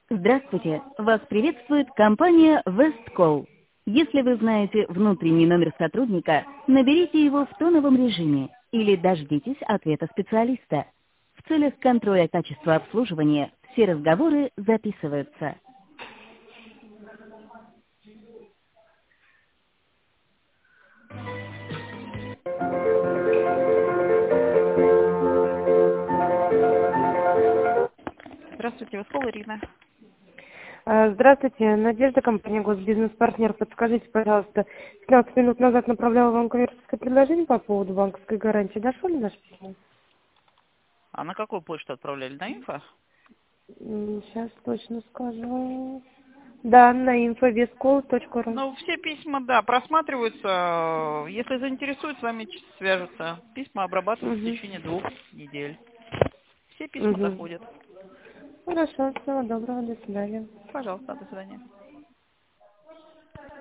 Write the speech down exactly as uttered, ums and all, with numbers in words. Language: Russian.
Здравствуйте! Вас приветствует компания Westcall. Если вы знаете внутренний номер сотрудника, наберите его в тоновом режиме или дождитесь ответа специалиста. В целях контроля качества обслуживания все разговоры записываются. Здравствуйте, Westcall, Ирина. А, Здравствуйте, Надежда, компания Госбизнес-партнер. Подскажите, пожалуйста, пятнадцать минут назад направляла вам коммерческое предложение по поводу банковской гарантии. Дошло ли наше письмо? А на какую почту отправляли? На инфо? Сейчас точно скажу. Да, на info точка ру. Ну, все письма, да, просматриваются. Если заинтересуют, с вами ч- свяжутся. Письма обрабатываются в Угу. течение двух недель. Все письма Угу. доходят. Хорошо, всего доброго, до свидания. Пожалуйста, до свидания.